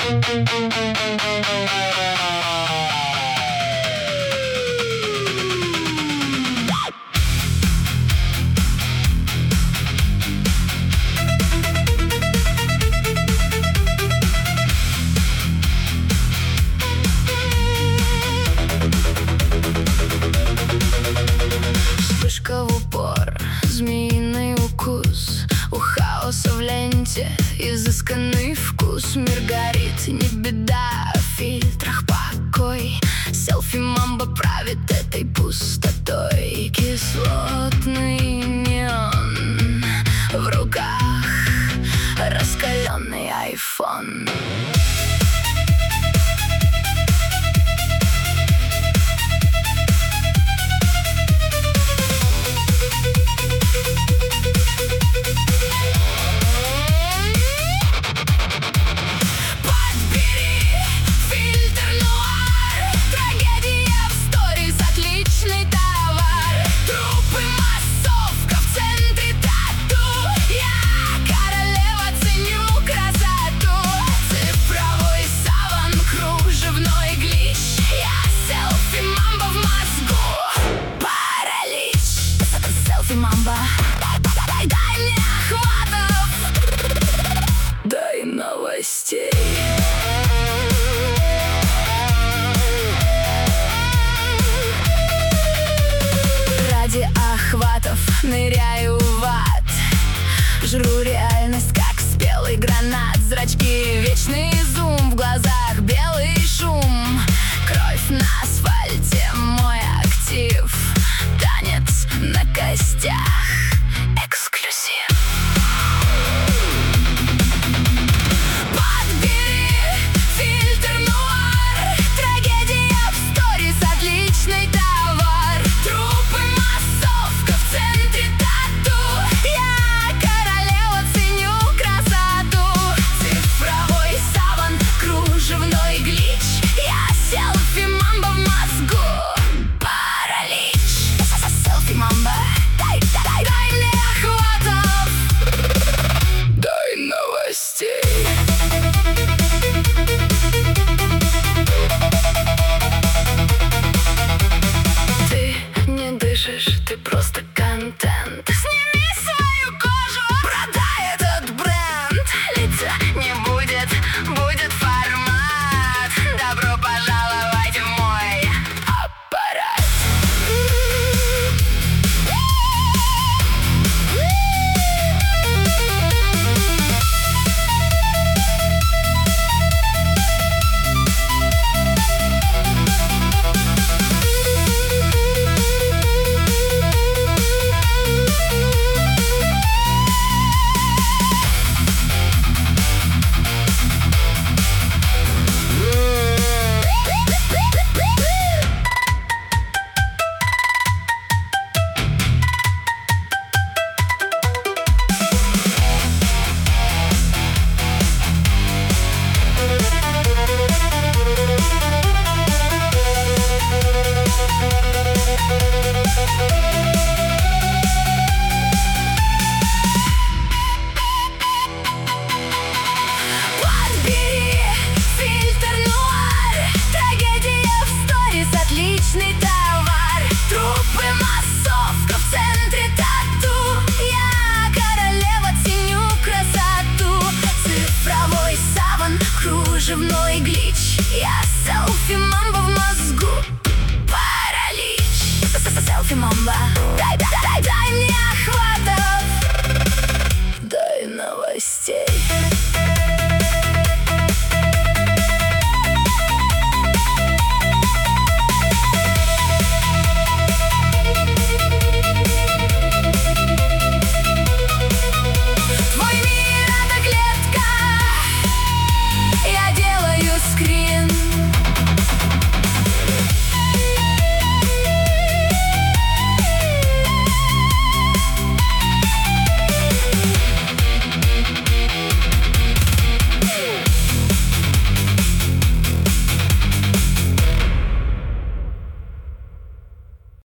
Вспышка в упор, змеиный укус, у хаоса в ленте изысканный вкус. Мир горит, не беда, в фильтрах покой. Селфи-мамба правит этой пустотой. Кислотный неон в руках, раскаленный айфон. Дай мне охватов, дай новостей. Ради охватов ныряю в ад, жру реальность, как спелый гранат. Зрачки, вечный зум, в глазах белый шум. Кровь на асфальте, мой актив. Танец на костях, эксклюзив. Подбери фильтр нуар, трагедия в сторис, отличный товар. Трупы, массовка, в центре тату. Я королева, ценю красоту. Цифровой саван, кружевной глич. Я селфи-мамба в мозгу. Селфи-мамба, дай мне охватов, дай новостей. Ты не дышишь, ты просто контент. Сними свою кожу, продай этот бренд. Лица не будет, будет формат. Добро пожаловать в мой аппарат. Отличный товар, трупы, массовка, в центре тату. Я королева, ценю красоту. Цифровой саван, кружевной глич. Я селфи-мамба в мозгу. Паралич. Селфи-мамба, дай мне